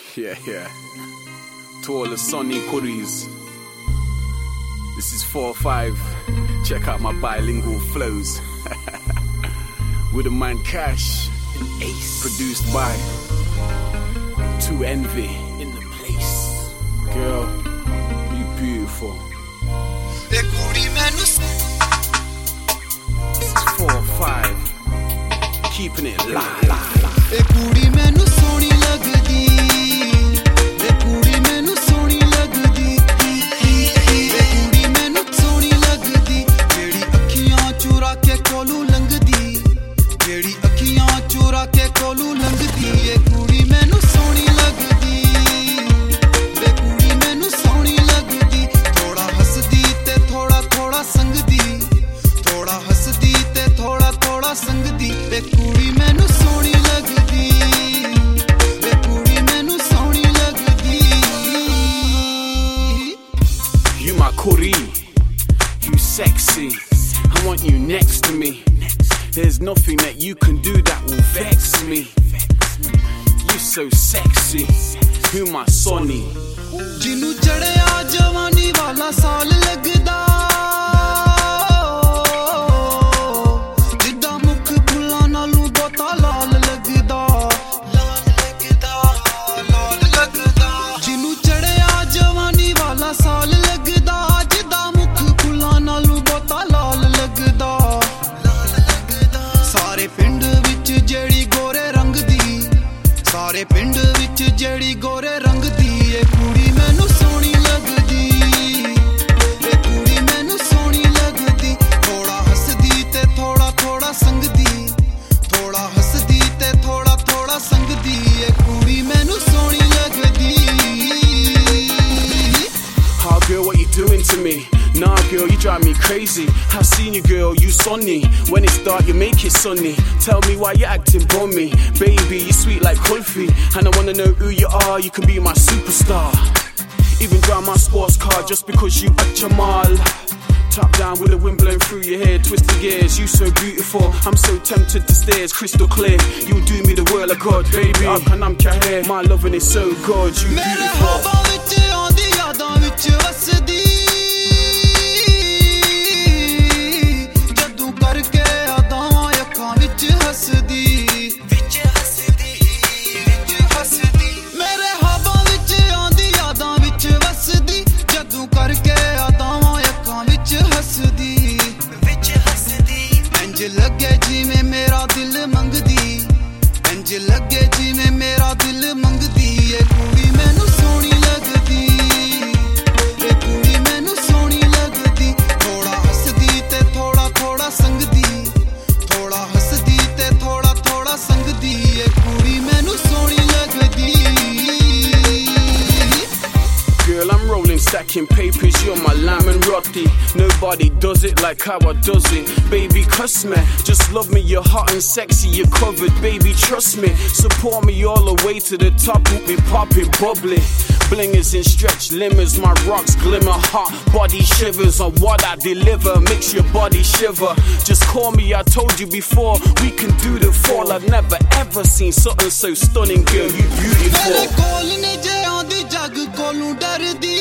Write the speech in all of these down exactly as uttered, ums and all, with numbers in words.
Yeah, yeah. To all the Sonny Curries. This is four five. Check out my bilingual flows. With the man Cash. An ace. Produced by To Envy. In the place. Girl, you beautiful. This is four five. Keeping it live. ए कुड़ी मैनू सोहनी लगदी ए कुड़ी मैनू सोहनी लगदी ए कुड़ी मैनू सोहनी लगदी जेड़ी अखियां चुरा के कोलू लंघदी जेड़ी अखियां चुरा के कोलू लंघदी ए कुड़ी मैनू सोहनी लगदी ए कुड़ी मैनू सोहनी लगदी थोड़ा हसदी ते थोड़ा थोड़ा संगदी थोड़ा हसदी ते थोड़ा थोड़ा संगदी ए कुड़ी मैनू सोहनी लगदी You my Kuri, you sexy. I want you next to me. There's nothing that you can do that will vex me. You so sexy. You my Sonny. Jinnu चढ़िया जवानी वाला साल लगदा जिद्दां मुख फुल्लां नालों बहुता लाल लगदा लाल लगदा लाल लगदा जिन्नू चढ़िया जवानी वाला साल लगदा जिद्दां मुख फुल्लां नालों बहुता लाल लगदा लाल लगदा सारे पिंड विच जेड़ी गोरे रंग दी सारे पिंड विच जेड़ी गोरे रंग दी ए कुड़ी मैनू सोहनी लगदी ए कुड़ी मैनू सोहनी लगदी थोड़ा हसदी ते थोड़ा थोड़ा संगदी थोड़ा हसदी ते थोड़ा थोड़ा संगदी ए कुड़ी मैनू सोहनी लगदी Oh girl, what you doing to me? Nah girl, you drive me crazy. I've seen you girl, you Sonny. When it's dark, you make it sunny. Tell me why you acting bummy. Baby, you sweet like Kulfi. And I wanna know who you are, you can be my superstar. Even drive my sports car just because you at Jamal. Top down with a wind blowing through your hair, twisted gears, you so beautiful. I'm so tempted to stare, it's crystal clear. You do me the world of God, baby. Up and I'm Kaher, my loving is so good, you beautiful. जदों करके यादां अखां विच हसदी विच हसदी विच हसदी मेरे ख्वाबां विच आंदी यादां विच वसदी जदों करके यादां अखां विच हसदी विच हसदी इंज लगे जिवें मेरा दिल मंगदी इंज लगे जिवें मेरा दिल मंगदी ए कुड़ी मैनू सोहनी लगदी ए कुड़ी मैनू सोहनी लगदी थोड़ा हसदी ते थोड़ा थोड़ा संगदी थोड़ा हसदी ते थोड़ा थोड़ा संगदी ए कुड़ी मैनू सोहनी लगदी Girl, I'm rolling, stacking papers, you're my lamb and rotty. Nobody does it like how I does it. Baby, cuss me, just love me, you're hot and sexy, you're covered. Baby, trust me, support me all the way to the top, with me popping bubbly. Blingers and stretch limits, my rocks glimmer, hot body shivers on what I deliver, makes your body shiver. Just call me, I told you before, we can do the fall. I've never ever seen something so stunning, girl, you beautiful. मेरे कोल ने जे आंदी जग कोलों डरदी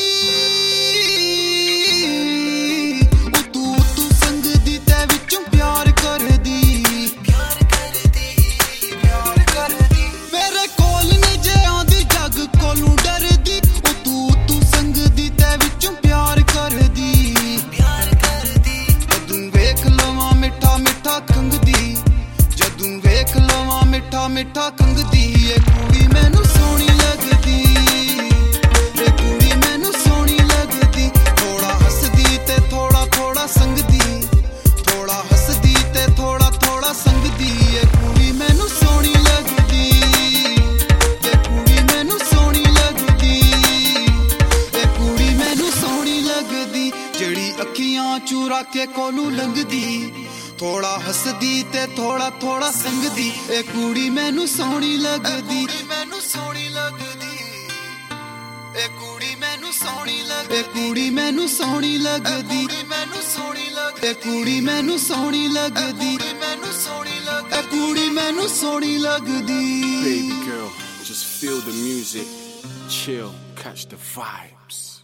तू तू संगदी ते विचों प्यार करदी प्यार करदी प्यार करदी मेरे कोल ने जे आंदी जग कोलों डरदी तू तू संगदी ते विचों प्यार करदी प्यार करदी जदों वेख लवां मिठा मिठा खंगदी जदों वेख लवां मिठा मिठा खंगदी ए कुड़ी मैनू सोहनी लगदी ए कुड़ी मैनू सोहनी लगदी थोड़ा हसदी ते थोड़ा थोड़ा संगदी थोड़ा हसदी ते थोड़ा थोड़ा संगदी ए कुड़ी मैनू सोहनी लगदी ए कुड़ी मैनू सोहनी लगदी ए कुड़ी मैनू सोहनी लगदी जेड़ी अखियां चुरा के कोलू लंघदी थोड़ा हसदी ते थोड़ा थोड़ा संगदी ए कुड़ी मैनू सोहनी लगदी मैनू सोहनी लगदी ए कुड़ी मैनू सोहनी लगदी ए कुड़ी मैनू सोहनी लगदी मैनू सोहनी लगदी ए कुड़ी मैनू सोहनी लगदी मैनू सोहनी लगदी ए कुड़ी मैनू सोहनी लगदी Baby girl, just Feel the music, chill, catch the vibes.